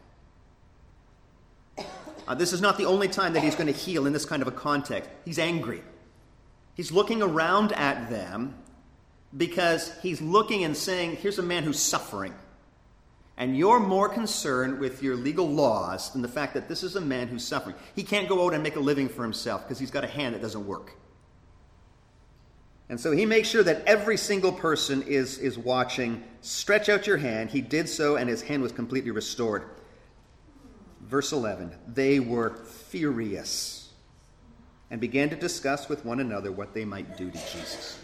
Uh, this is not the only time that he's going to heal in this kind of a context. He's angry. He's looking around at them because he's looking and saying, here's a man who's suffering. And you're more concerned with your legal laws than the fact that this is a man who's suffering. He can't go out and make a living for himself because he's got a hand that doesn't work. And so he makes sure that every single person is, is watching. Stretch out your hand. He did so, and his hand was completely restored. Verse eleven, they were furious and began to discuss with one another what they might do to Jesus.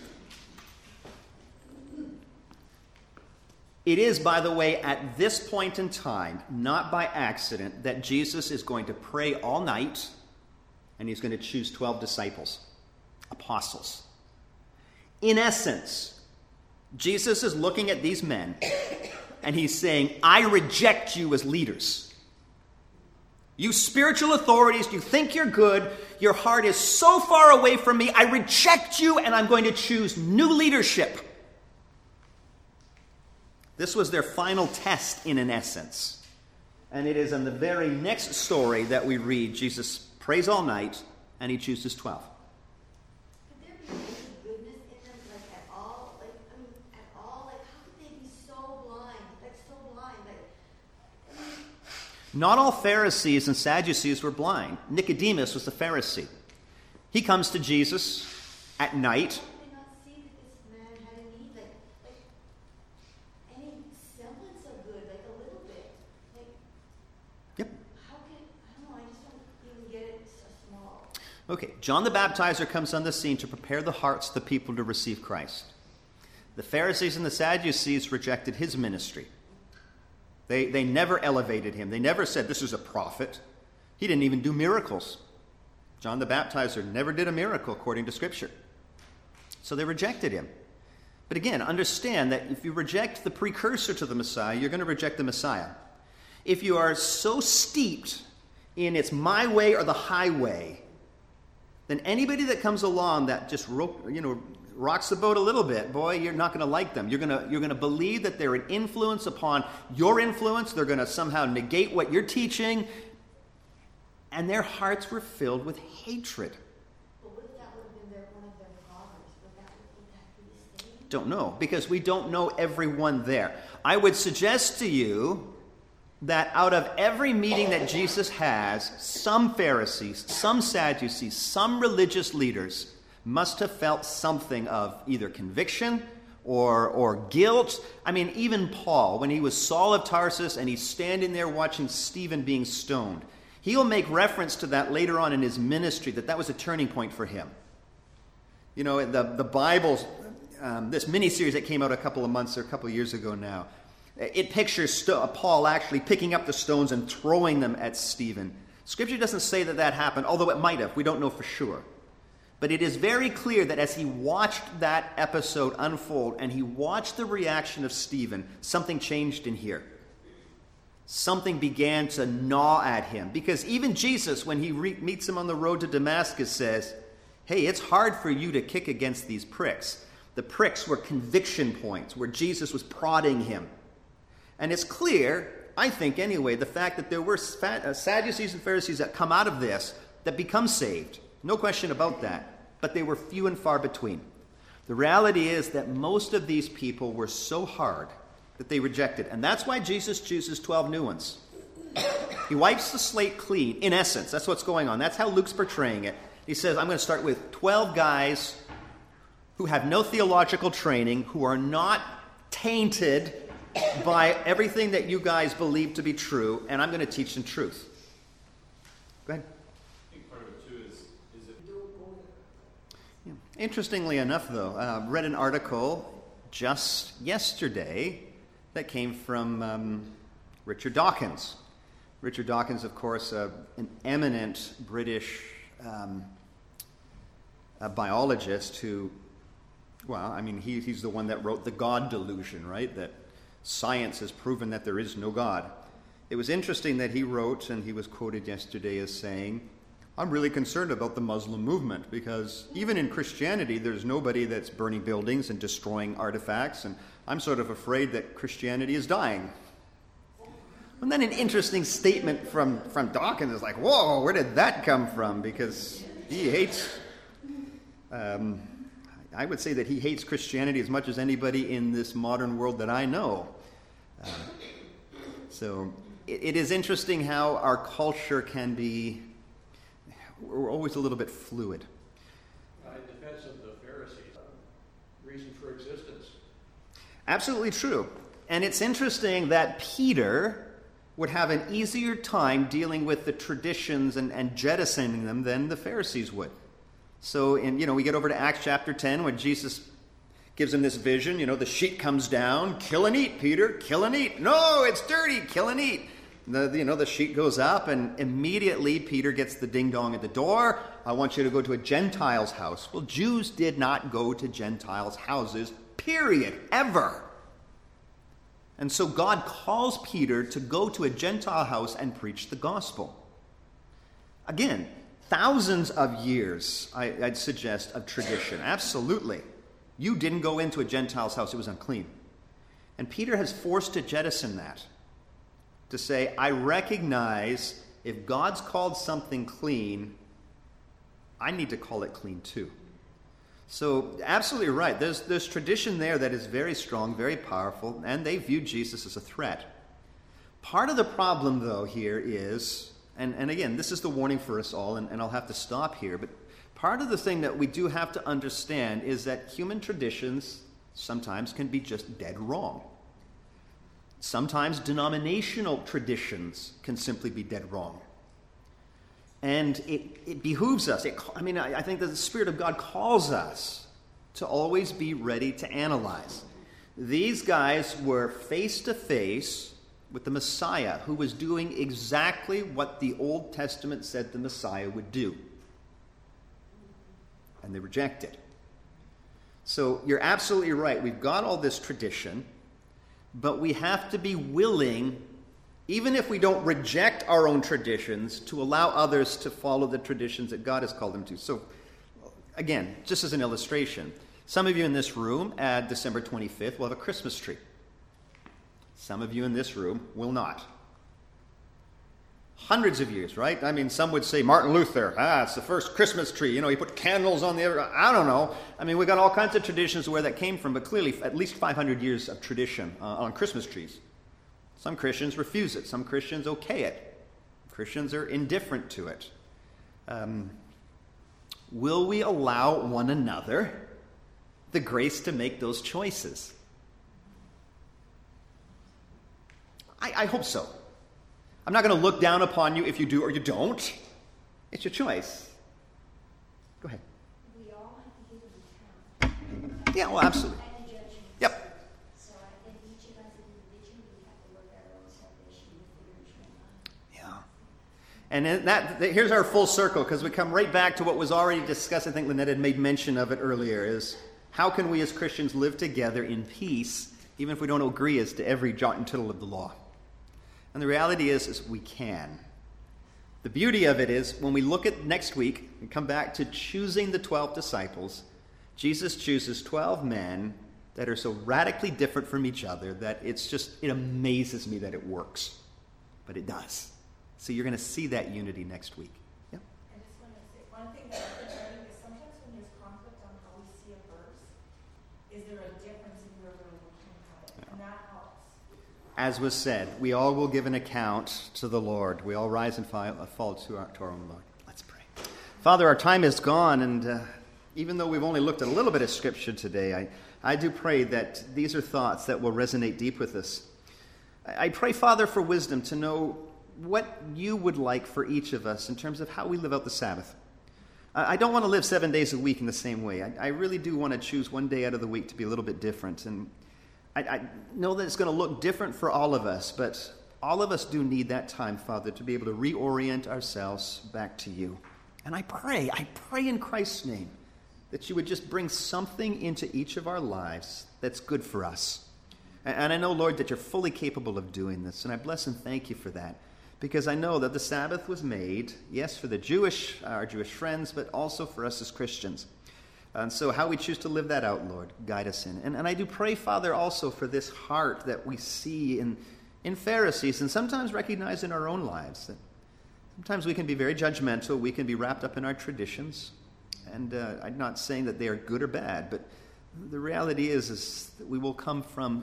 It is, by the way, at this point in time, not by accident, that Jesus is going to pray all night and he's going to choose twelve disciples, apostles. In essence, Jesus is looking at these men and he's saying, I reject you as leaders. You spiritual authorities, you think you're good, your heart is so far away from me, I reject you, and I'm going to choose new leadership. This was their final test in an essence. And it is in the very next story that we read, Jesus prays all night, and he chooses twelve. Could there be any goodness in them, like at all? Like, I mean, at all? Like, how could they be so blind? Like, so blind? Like, I mean, Not all Pharisees and Sadducees were blind. Nicodemus was the Pharisee. He comes to Jesus at night. how could they not see that this man had a need? Like, like any semblance of good, like a little bit. Like, Yep. how can, I don't know, I just don't even get it so small. Okay, John the Baptizer comes on the scene to prepare the hearts of the people to receive Christ. The Pharisees and the Sadducees rejected his ministry. They, they never elevated him. They never said, this is a prophet. He didn't even do miracles. John the Baptizer never did a miracle according to Scripture. So they rejected him. But again, understand that if you reject the precursor to the Messiah, you're going to reject the Messiah. If you are so steeped in it's my way or the highway, then anybody that comes along that just ro- you know rocks the boat a little bit, boy, you're not going to like them. You're going to you're going to believe that they're an influence upon your influence. They're going to somehow negate what you're teaching. And their hearts were filled with hatred. But what if that would have been their, one of their fathers? Would that, would that be the same? Don't know, because we don't know everyone there. I would suggest to you that out of every meeting that Jesus has, some Pharisees, some Sadducees, some religious leaders must have felt something of either conviction or, or guilt. I mean, even Paul, when he was Saul of Tarsus and he's standing there watching Stephen being stoned, he'll make reference to that later on in his ministry, that that was a turning point for him. You know, the, the Bible, um, this mini-series that came out a couple of months or a couple of years ago now, it pictures st- Paul actually picking up the stones and throwing them at Stephen. Scripture doesn't say that that happened, although it might have. We don't know for sure. But it is very clear that as he watched that episode unfold and he watched the reaction of Stephen, something changed in here. Something began to gnaw at him. Because even Jesus, when he re- meets him on the road to Damascus, says, hey, it's hard for you to kick against these pricks. The pricks were conviction points where Jesus was prodding him. And it's clear, I think anyway, the fact that there were Sadducees and Pharisees that come out of this that become saved. No question about that. But they were few and far between. The reality is that most of these people were so hard that they rejected. And that's why Jesus chooses twelve new ones. He wipes the slate clean, in essence. That's what's going on. That's how Luke's portraying it. He says, I'm going to start with twelve guys who have no theological training, who are not tainted by everything that you guys believe to be true, and I'm going to teach them truth. Go ahead. I think part of it, too, is, is it... Yeah. Interestingly enough, though, I uh, read an article just yesterday that came from um, Richard Dawkins. Richard Dawkins, of course, uh, an eminent British um, a biologist who, well, I mean, he, he's the one that wrote The God Delusion, right? That science has proven that there is no God. It was interesting that he wrote, and he was quoted yesterday as saying, I'm really concerned about the Muslim movement because even in Christianity, there's nobody that's burning buildings and destroying artifacts, and I'm sort of afraid that Christianity is dying. And then an interesting statement from, from Dawkins is like, whoa, where did that come from? Because he hates, um, I would say that he hates Christianity as much as anybody in this modern world that I know. Uh, so it, it is interesting how our culture can be, we're always a little bit fluid. Uh, in defense of the Pharisees, uh, reason for existence. Absolutely true. And it's interesting that Peter would have an easier time dealing with the traditions and, and jettisoning them than the Pharisees would. So, in, you know, we get over to Acts chapter ten when Jesus gives him this vision. You know, the sheet comes down, kill and eat, Peter, kill and eat. No, it's dirty, kill and eat. The, you know, the sheet goes up, and immediately Peter gets the ding-dong at the door. I want you to go to a Gentile's house. Well, Jews did not go to Gentiles' houses, period, ever. And so God calls Peter to go to a Gentile house and preach the gospel. Again, thousands of years, I, I'd suggest, of tradition. Absolutely. You didn't go into a Gentile's house, it was unclean. And Peter has forced to jettison that, to say, I recognize if God's called something clean, I need to call it clean too. So, absolutely right. There's, there's tradition there that is very strong, very powerful, and they view Jesus as a threat. Part of the problem, though, here is, and, and again, this is the warning for us all, and, and I'll have to stop here, but part of the thing that we do have to understand is that human traditions sometimes can be just dead wrong. Sometimes denominational traditions can simply be dead wrong. And it, it behooves us. It, I mean, I, I think that the Spirit of God calls us to always be ready to analyze. These guys were face to face with the Messiah, who was doing exactly what the Old Testament said the Messiah would do. And they rejected. So you're absolutely right. We've got all this tradition, but we have to be willing, even if we don't reject our own traditions, to allow others to follow the traditions that God has called them to. So, again, just as an illustration, some of you in this room at December twenty-fifth will have a Christmas tree. Some of you in this room will not. Hundreds of years, right? I mean, some would say Martin Luther, ah, it's the first Christmas tree. You know, he put candles on the other. I don't know. I mean, we've got all kinds of traditions where that came from, but clearly at least five hundred years of tradition uh, on Christmas trees. Some Christians refuse it. Some Christians okay it. Christians are indifferent to it. Um, will we allow one another the grace to make those choices? I, I hope so. I'm not going to look down upon you if you do or you don't. It's your choice. Go ahead. We all have to give an account. Yeah, well, absolutely. And a judgment. Yep. So I think each of us individually have to look at our own salvation with the original mind. Yeah. And then that, that here's our full circle, because we come right back to what was already discussed. I think Lynette had made mention of it earlier, is how can we as Christians live together in peace, even if we don't agree as to every jot and tittle of the law? And the reality is, is we can. The beauty of it is, when we look at next week and come back to choosing the twelve disciples, Jesus chooses twelve men that are so radically different from each other that it's just, it amazes me that it works. But it does. So you're going to see that unity next week. Yeah? I just want to say, one thing that I've been learning is sometimes when there's conflict on how we see a verse, is there a difference in where we're looking at it? And that helps. As was said, we all will give an account to the Lord. We all rise and fall to our, to our own Lord. Let's pray. Father, our time is gone, and uh, even though we've only looked at a little bit of Scripture today, I, I do pray that these are thoughts that will resonate deep with us. I, I pray, Father, for wisdom to know what you would like for each of us in terms of how we live out the Sabbath. I, I don't want to live seven days a week in the same way. I, I really do want to choose one day out of the week to be a little bit different, and I, I know that it's going to look different for all of us, but all of us do need that time, Father, to be able to reorient ourselves back to you. And I pray, I pray in Christ's name that you would just bring something into each of our lives that's good for us. And, and I know, Lord, that you're fully capable of doing this, and I bless and thank you for that, because I know that the Sabbath was made, yes, for the Jewish, our Jewish friends, but also for us as Christians. And so how we choose to live that out, Lord, guide us in. And, and I do pray, Father, also for this heart that we see in, in Pharisees and sometimes recognize in our own lives. That sometimes we can be very judgmental. We can be wrapped up in our traditions. And uh, I'm not saying that they are good or bad, but the reality is, is that we will come from,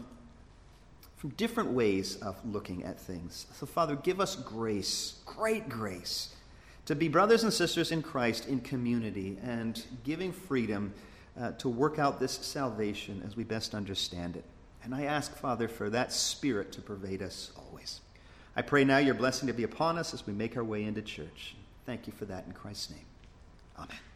from different ways of looking at things. So, Father, give us grace, great grace, to be brothers and sisters in Christ in community and giving freedom uh, to work out this salvation as we best understand it. And I ask, Father, for that Spirit to pervade us always. I pray now your blessing to be upon us as we make our way into church. Thank you for that in Christ's name. Amen.